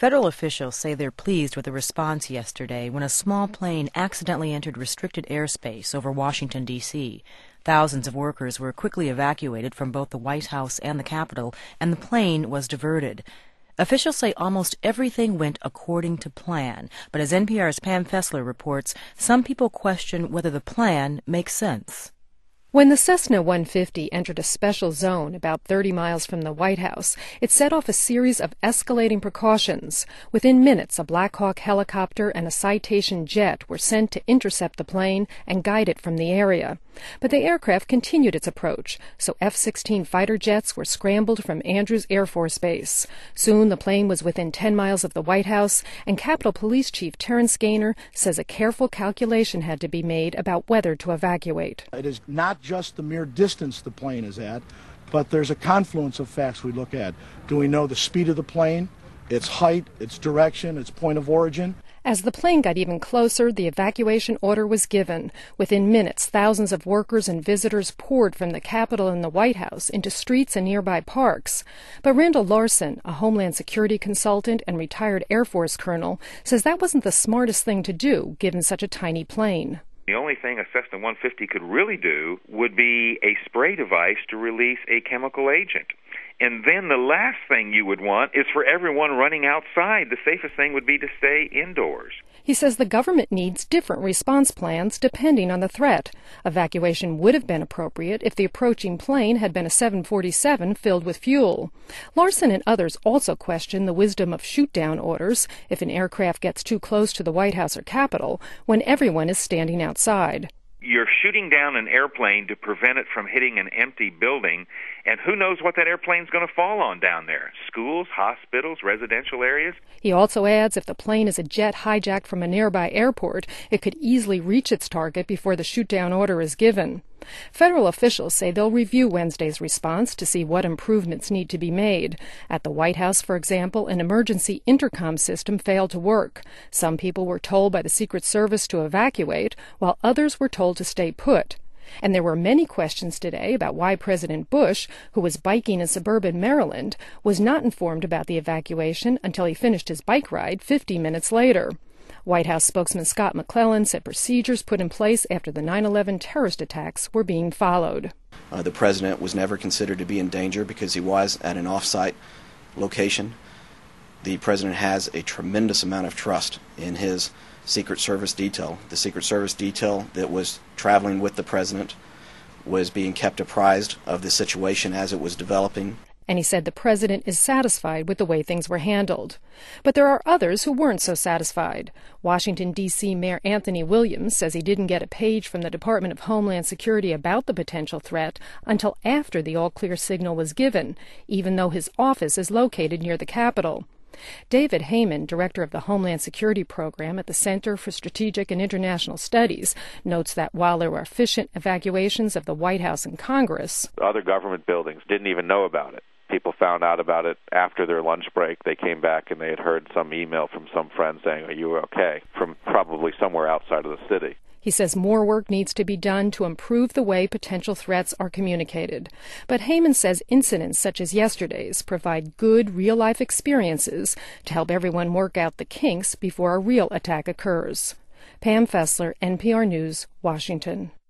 Federal officials say they're pleased with the response yesterday when a small plane accidentally entered restricted airspace over Washington, D.C. Thousands of workers were quickly evacuated from both the White House and the Capitol, and the plane was diverted. Officials say almost everything went according to plan, but as NPR's Pam Fessler reports, some people question whether the plan makes sense. When the Cessna 150 entered a special zone about 30 miles from the White House, it set off a series of escalating precautions. Within minutes, a Black Hawk helicopter and a Citation jet were sent to intercept the plane and guide it from the area. But the aircraft continued its approach, so F-16 fighter jets were scrambled from Andrews Air Force Base. Soon the plane was within 10 miles of the White House, and Capitol Police Chief Terrence Gaynor says a careful calculation had to be made about whether to evacuate. It is not just the mere distance the plane is at, but there's a confluence of facts we look at. Do we know the speed of the plane, its height, its direction, its point of origin? As the plane got even closer, the evacuation order was given. Within minutes, thousands of workers and visitors poured from the Capitol and the White House into streets and nearby parks. But Randall Larson, a Homeland Security consultant and retired Air Force colonel, says that wasn't the smartest thing to do, given such a tiny plane. The only thing a Cessna 150 could really do would be a spray device to release a chemical agent. And then the last thing you would want is for everyone running outside. The safest thing would be to stay indoors. He says the government needs different response plans depending on the threat. Evacuation would have been appropriate if the approaching plane had been a 747 filled with fuel. Larson and others also question the wisdom of shoot-down orders if an aircraft gets too close to the White House or Capitol when everyone is standing outside. You're shooting down an airplane to prevent it from hitting an empty building, and who knows what that airplane's going to fall on down there? Schools, hospitals, residential areas? He also adds if the plane is a jet hijacked from a nearby airport, it could easily reach its target before the shoot-down order is given. Federal officials say they'll review Wednesday's response to see what improvements need to be made. At the White House, for example, an emergency intercom system failed to work. Some people were told by the Secret Service to evacuate, while others were told to stay put. And there were many questions today about why President Bush, who was biking in suburban Maryland, was not informed about the evacuation until he finished his bike ride 50 minutes later. White House spokesman Scott McClellan said procedures put in place after the 9/11 terrorist attacks were being followed. The president was never considered to be in danger because he was at an off-site location. The president has a tremendous amount of trust in his Secret Service detail. The Secret Service detail that was traveling with the president was being kept apprised of the situation as it was developing. And he said the president is satisfied with the way things were handled. But there are others who weren't so satisfied. Washington, D.C. Mayor Anthony Williams says he didn't get a page from the Department of Homeland Security about the potential threat until after the all-clear signal was given, even though his office is located near the Capitol. David Heyman, director of the Homeland Security Program at the Center for Strategic and International Studies, notes that while there were efficient evacuations of the White House and Congress, other government buildings didn't even know about it. People found out about it after their lunch break. They came back and they had heard some email from some friend saying, "Are you okay?" from probably somewhere outside of the city. He says more work needs to be done to improve the way potential threats are communicated. But Heyman says incidents such as yesterday's provide good real-life experiences to help everyone work out the kinks before a real attack occurs. Pam Fessler, NPR News, Washington.